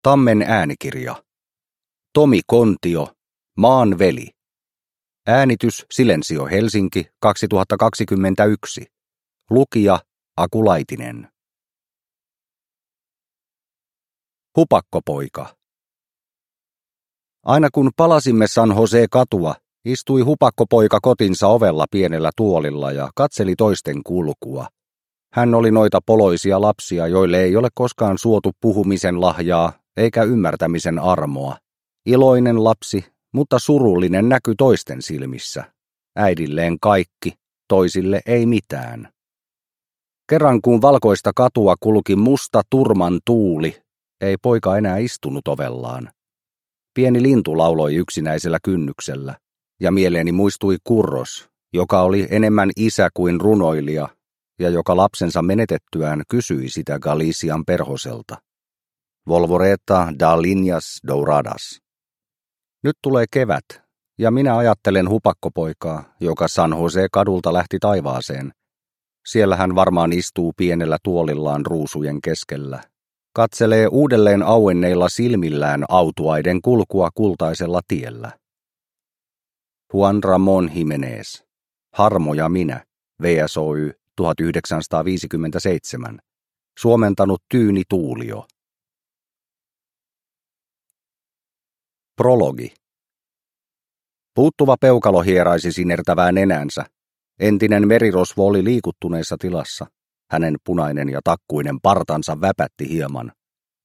Tammen äänikirja. Tomi Kontio, Maan veli. Äänitys Silensio Helsinki 2021. Lukija Aku Laitinen. Hupakkopoika. Aina kun palasimme San Jose-katua, istui hupakkopoika kotinsa ovella pienellä tuolilla ja katseli toisten kulkua. Hän oli noita poloisia lapsia, joille ei ole koskaan suotu puhumisen lahjaa eikä ymmärtämisen armoa. Iloinen lapsi, mutta surullinen näky toisten silmissä. Äidilleen kaikki, toisille ei mitään. Kerran kun valkoista katua kulki musta turman tuuli, ei poika enää istunut ovellaan. Pieni lintu lauloi yksinäisellä kynnyksellä, ja mieleeni muistui Kurros, joka oli enemmän isä kuin runoilija, ja joka lapsensa menetettyään kysyi sitä Galician perhoselta. Volvoreta da linjas douradas. Nyt tulee kevät, ja minä ajattelen hupakkopoikaa, joka San Jose-kadulta lähti taivaaseen. Siellä hän varmaan istuu pienellä tuolillaan ruusujen keskellä. Katselee uudelleen auenneilla silmillään autuaiden kulkua kultaisella tiellä. Juan Ramón Jiménez. Harmo ja minä. VSOY 1957. Suomentanut Tyyni Tuulio. Prologi. Puuttuva peukalo hieraisi sinertävää nenänsä. Entinen merirosvo oli liikuttuneessa tilassa. Hänen punainen ja takkuinen partansa väpätti hieman.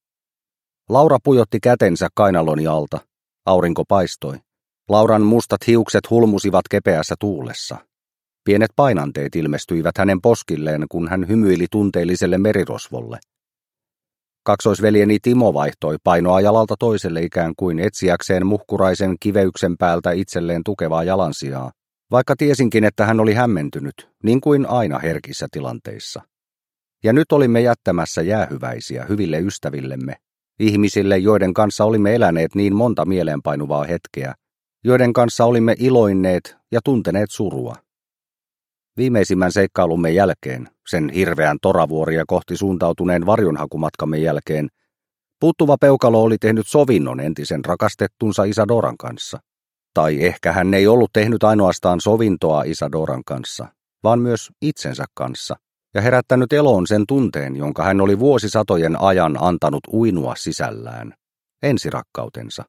Laura pujotti kätensä kainaloni alta. Aurinko paistoi. Lauran mustat hiukset hulmusivat kepeässä tuulessa. Pienet painanteet ilmestyivät hänen poskilleen, kun hän hymyili tunteelliselle merirosvolle. Kaksoisveljeni Timo vaihtoi painoa jalalta toiselle ikään kuin etsiäkseen muhkuraisen kiveyksen päältä itselleen tukevaa jalansijaa, vaikka tiesinkin, että hän oli hämmentynyt, niin kuin aina herkissä tilanteissa. Ja nyt olimme jättämässä jäähyväisiä hyville ystävillemme, ihmisille, joiden kanssa olimme eläneet niin monta mieleenpainuvaa hetkeä, joiden kanssa olimme iloinneet ja tunteneet surua. Viimeisimmän seikkailumme jälkeen, sen hirveän toravuoria kohti suuntautuneen varjonhakumatkamme jälkeen, puuttuva peukalo oli tehnyt sovinnon entisen rakastettunsa Isadoran kanssa. Tai ehkä hän ei ollut tehnyt ainoastaan sovintoa Isadoran kanssa, vaan myös itsensä kanssa, ja herättänyt eloon sen tunteen, jonka hän oli vuosisatojen ajan antanut uinua sisällään, ensirakkautensa.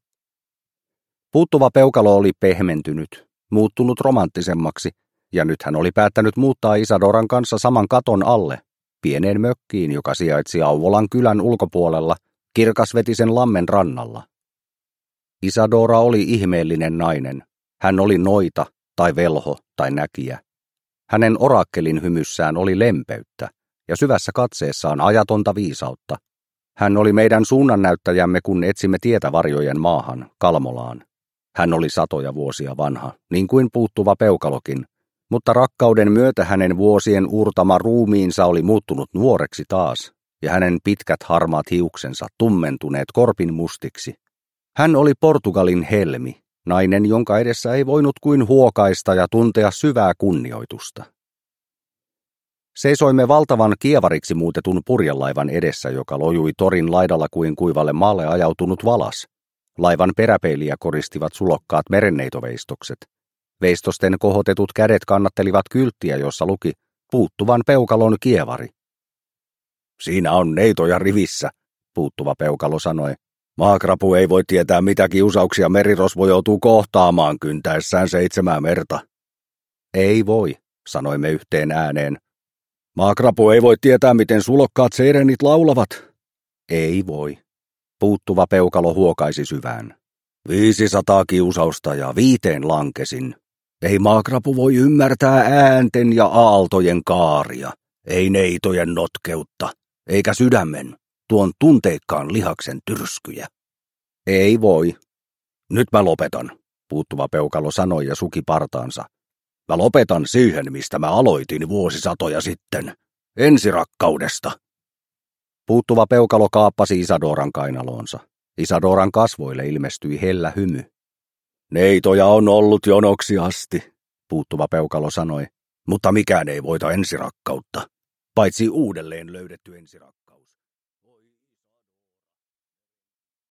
Puuttuva peukalo oli pehmentynyt, muuttunut romanttisemmaksi, ja nyt hän oli päättänyt muuttaa Isadoran kanssa saman katon alle, pieneen mökkiin, joka sijaitsi Auvolan kylän ulkopuolella, kirkasvetisen lammen rannalla. Isadora oli ihmeellinen nainen. Hän oli noita, tai velho, tai näkijä. Hänen orakkelin hymyssään oli lempeyttä, ja syvässä katseessaan ajatonta viisautta. Hän oli meidän suunnannäyttäjämme, kun etsimme tietä varjojen maahan, Kalmolaan. Hän oli satoja vuosia vanha, niin kuin puuttuva peukalokin, mutta rakkauden myötä hänen vuosien uurtama ruumiinsa oli muuttunut nuoreksi taas, ja hänen pitkät harmaat hiuksensa tummentuneet korpin mustiksi. Hän oli Portugalin helmi, nainen, jonka edessä ei voinut kuin huokaista ja tuntea syvää kunnioitusta. Seisoimme valtavan kievariksi muutetun purjelaivan edessä, joka lojui torin laidalla kuin kuivalle maalle ajautunut valas. Laivan peräpeiliä koristivat sulokkaat merenneitoveistokset. Veistosten kohotetut kädet kannattelivat kylttiä, jossa luki puuttuvan peukalon kievari. Siinä on neitoja rivissä, puuttuva peukalo sanoi. Maakrapu ei voi tietää, mitä kiusauksia merirosvo joutuu kohtaamaan kyntäessään 7 merta. Ei voi, sanoimme yhteen ääneen. Maakrapu ei voi tietää, miten sulokkaat seirenit laulavat. Ei voi. Puuttuva peukalo huokaisi syvään. 500 kiusausta ja 5 lankesin. Ei maakrapu voi ymmärtää äänten ja aaltojen kaaria, ei neitojen notkeutta, eikä sydämen, tuon tunteikkaan lihaksen tyrskyjä. Ei voi. Nyt mä lopetan, puuttuva peukalo sanoi ja suki partaansa. Mä lopetan siihen, mistä mä aloitin vuosisatoja sitten, ensirakkaudesta. Puuttuva peukalo kaappasi Isadoran kainaloonsa. Isadoran kasvoille ilmestyi hellä hymy. Neitoja on ollut jonoksi asti, puuttuva peukalo sanoi, mutta mikään ei voita ensirakkautta, paitsi uudelleen löydetty ensirakkaus.